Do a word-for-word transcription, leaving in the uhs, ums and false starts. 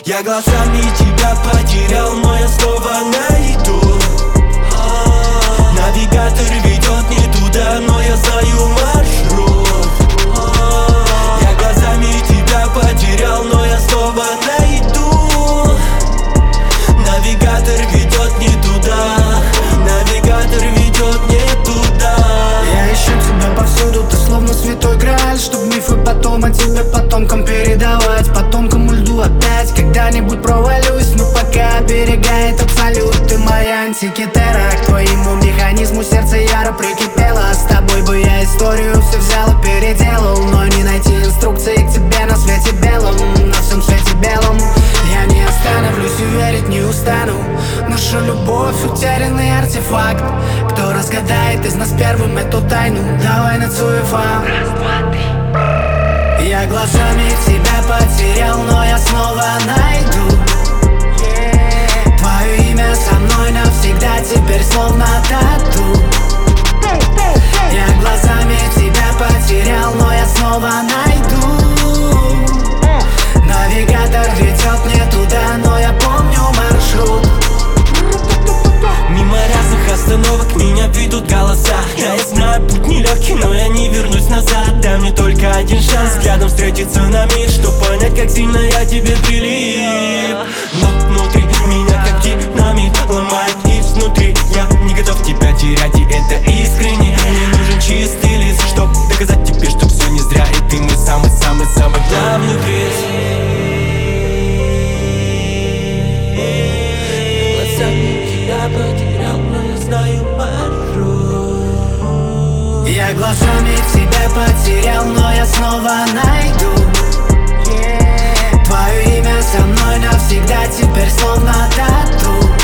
Я глазами тебя потерял, но я снова найду. Навигатор ведет не туда, но я знаю маршрут. Я глазами тебя потерял, но я снова найду. Навигатор ведет не туда, навигатор ведет не туда. Я ищу тебя повсюду, ты словно святой грааль, чтоб мифы потом о тебе потомкам передавать. Потомкам льду опять когда-нибудь провалюсь, но пока оберегает абсолют. Ты моя антикитера, к твоему механизму сердце яро прикипело. С тобой бы я историю все взял и переделал, но не найти инструкции к тебе на свете белом. На всем свете белом я не остановлюсь и верить не устану. Наша любовь утерянный артефакт. Кто разгадает из нас первым эту тайну? Давай на цуефа. Раз, два, три. Я глазами тебя потерял, но я снова найду. Твое имя со мной навсегда, теперь словно тату. Я глазами тебя потерял, но я снова найду. Навигатор ведет не туда, но я помню маршрут. Мимо разных остановок меня ведут голоса. Я знаю, путь нелегкий, но я не вернусь назад. Дай мне только один шанс взглядом встретиться на миг, чтоб понять, как сильно я тебе прилип. Но внутри меня как динамит ломает изнутри. Я не готов тебя терять, и это искренне. Мне нужен чистый лист, чтоб доказать тебе, что все не зря. И ты мой самый-самый-самый главный приз. Потерял, но я знаю маршрут. Я глазами тебя потерял, но я снова найду. Твое имя со мной навсегда, теперь словно тату.